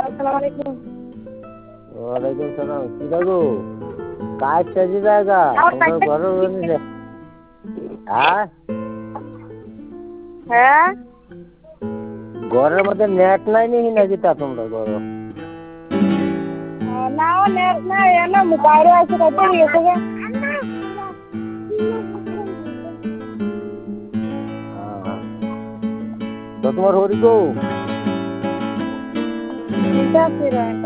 আসসালামু আলাইকুম। ওয়ালাইকুম সালাম। কি গো কাজ চালিয়ে জায়গা তোমার ঘরের বলেছে? হ্যাঁ হ্যাঁ ঘরের মধ্যে নেট নাই নাকি তা তোমরা ঘর? না নেট নাই এনে বাইরে আছে কাজে গেছে গে। তো তোমার হরি গো এটা ফিরে